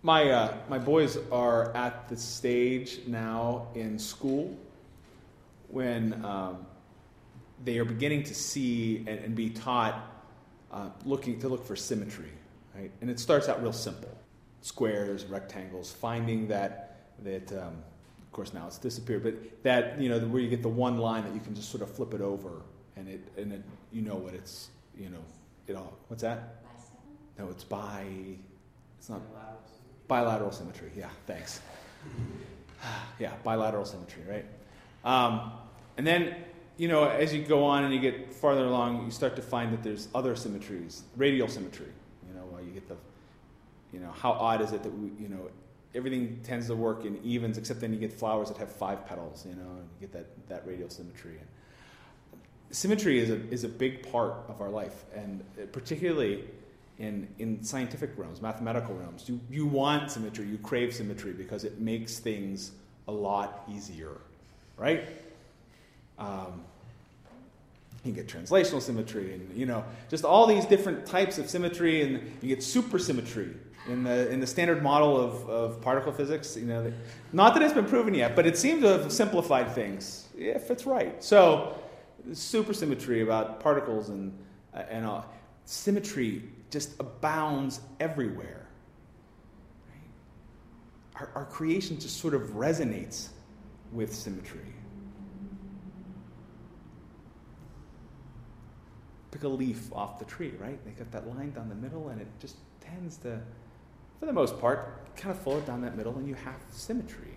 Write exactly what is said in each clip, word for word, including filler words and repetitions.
My uh, my boys are at the stage now in school when um, they are beginning to see and, and be taught uh, looking to look for symmetry, right? And it starts out real simple: squares, rectangles, finding that that um, of course now it's disappeared, but that you know where you get the one line that you can just sort of flip it over and it and it, you know what it's you know it all. What's that? No, it's bi. It's not. Bilateral symmetry, yeah, thanks. Yeah, bilateral symmetry, right? Um, and then, you know, as you go on and you get farther along, you start to find that there's other symmetries, radial symmetry. You know, uh, you get the, you know, how odd is it that we, you know, everything tends to work in evens, except then you get flowers that have five petals, you know, and you get that, that radial symmetry. And symmetry is a is a big part of our life, and particularly in in scientific realms, mathematical realms. You you want symmetry, you crave symmetry because it makes things a lot easier, right? Um, you get translational symmetry, and you know just all these different types of symmetry, and you get supersymmetry in the in the standard model of, of particle physics. You know, not that it's been proven yet, but it seems to have simplified things if it's right. So, supersymmetry about particles and uh, and all. Symmetry just abounds everywhere. Right? Our, our creation just sort of resonates with symmetry. Pick a leaf off the tree, right? They got that line down the middle, and it just tends to, for the most part, kind of follow down that middle, and you have symmetry.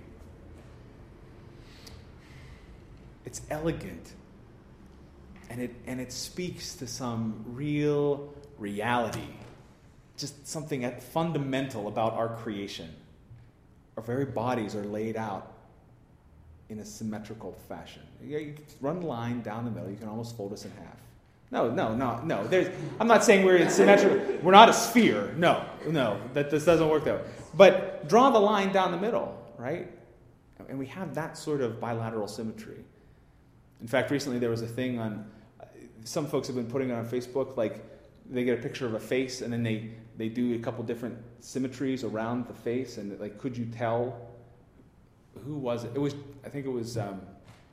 It's elegant. And it and it speaks to some real reality, just something at fundamental about our creation. Our very bodies are laid out in a symmetrical fashion. You, you run a line down the middle, you can almost fold us in half. No, no, no, no. There's, I'm not saying we're in symmetrical. We're not a sphere. No, no, that this doesn't work that way. But draw the line down the middle, right? And we have that sort of bilateral symmetry. In fact, recently there was a thing on. Some folks have been putting it on Facebook, like they get a picture of a face and then they, they do a couple different symmetries around the face, and like, could you tell who was it? It was, I think it was um,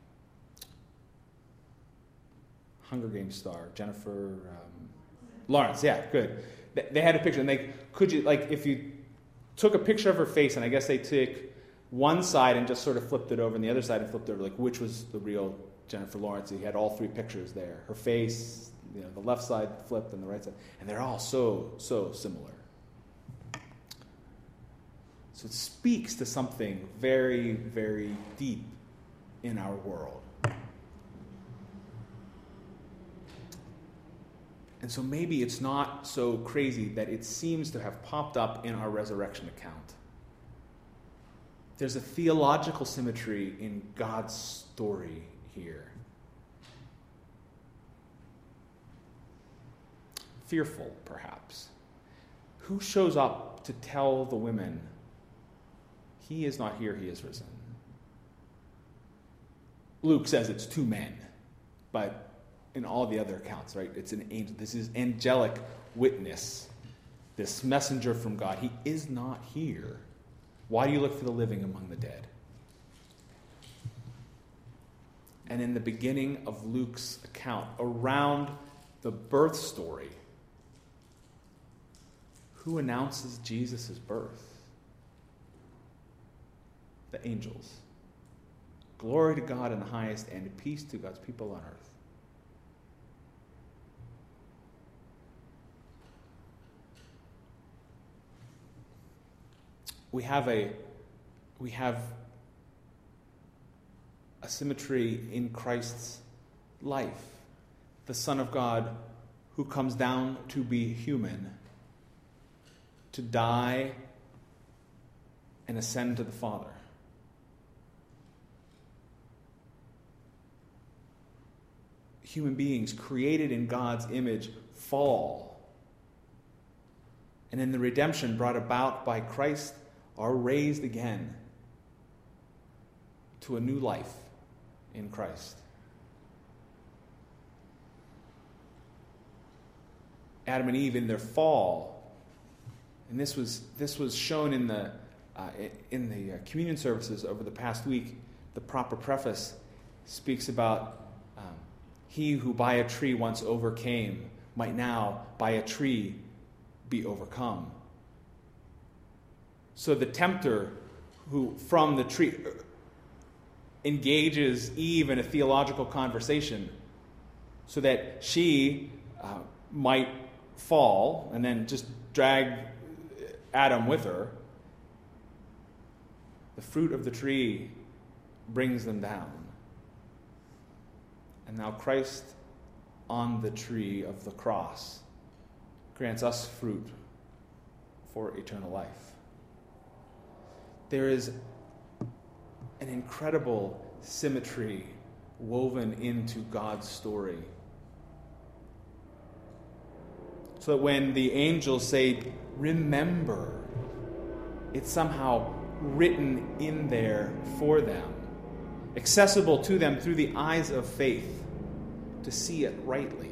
Hunger Games star Jennifer um, Lawrence. Yeah, good. They, they had a picture, and they could you like if you took a picture of her face, and I guess they took one side and just sort of flipped it over, and the other side and flipped it over, like which was the real Jennifer Lawrence. He had all three pictures there. Her face, you know, the left side flipped and the right side. And they're all so, so similar. So it speaks to something very, very deep in our world. And so maybe it's not so crazy that it seems to have popped up in our resurrection account. There's a theological symmetry in God's story here. Fearful, perhaps. Who shows up to tell the women, he is not here, he is risen? Luke says it's two men, but in all the other accounts, right, it's an angel. This is angelic witness, this messenger from God. He is not here. Why do you look for the living among the dead? And in the beginning of Luke's account, around the birth story, who announces Jesus' birth? The angels. Glory to God in the highest, and peace to God's people on earth. We have a we have a symmetry in Christ's life. The Son of God who comes down to be human, to die and ascend to the Father. Human beings created in God's image fall. And in the redemption brought about by Christ are raised again to a new life in Christ. Adam and Eve in their fall And this was this was shown in the uh, in the uh, communion services over the past week. The proper preface speaks about um, he who by a tree once overcame might now by a tree be overcome. So the tempter who from the tree engages Eve in a theological conversation so that she uh, might fall and then just drag Adam with her. The fruit of the tree brings them down. And now Christ on the tree of the cross grants us fruit for eternal life. There is an incredible symmetry woven into God's story. So that when the angels say, remember, it's somehow written in there for them, accessible to them through the eyes of faith, to see it rightly.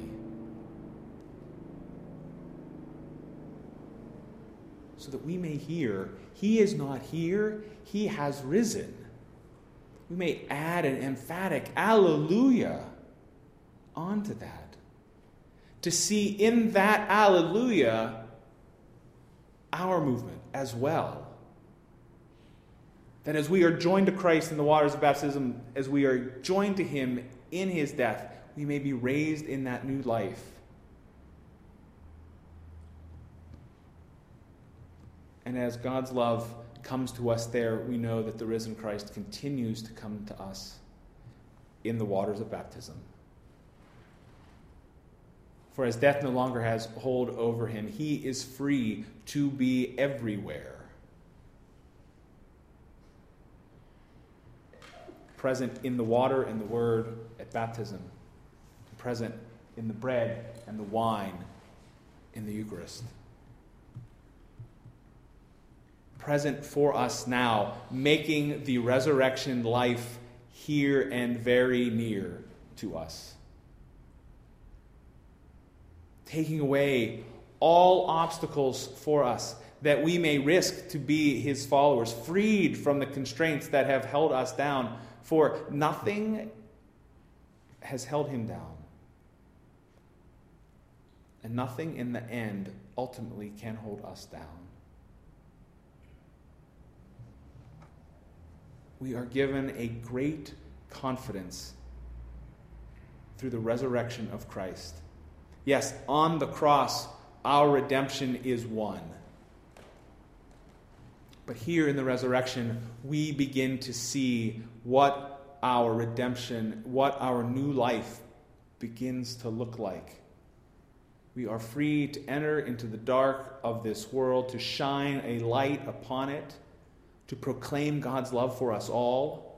So that we may hear, he is not here, he has risen. We may add an emphatic alleluia onto that. To see in that alleluia our movement as well. That as we are joined to Christ in the waters of baptism, as we are joined to him in his death, we may be raised in that new life. And as God's love comes to us there, we know that the risen Christ continues to come to us in the waters of baptism. For as death no longer has hold over him, he is free to be everywhere. Present in the water and the word at baptism. Present in the bread and the wine in the Eucharist. Present for us now, making the resurrection life here and very near to us. Taking away all obstacles for us, that we may risk to be his followers, freed from the constraints that have held us down, for nothing has held him down. And nothing in the end ultimately can hold us down. We are given a great confidence through the resurrection of Christ. Yes, on the cross, our redemption is won. But here in the resurrection, we begin to see what our redemption, what our new life begins to look like. We are free to enter into the dark of this world, to shine a light upon it, to proclaim God's love for us all.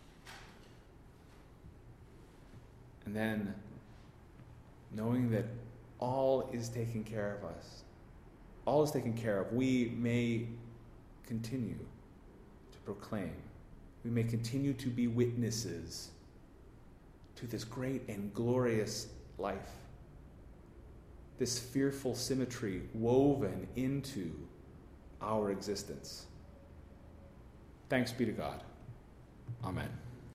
And then, knowing that all is taken care of us, all is taken care of, we may continue to proclaim. We may continue to be witnesses to this great and glorious life, this fearful symmetry woven into our existence. Thanks be to God. Amen.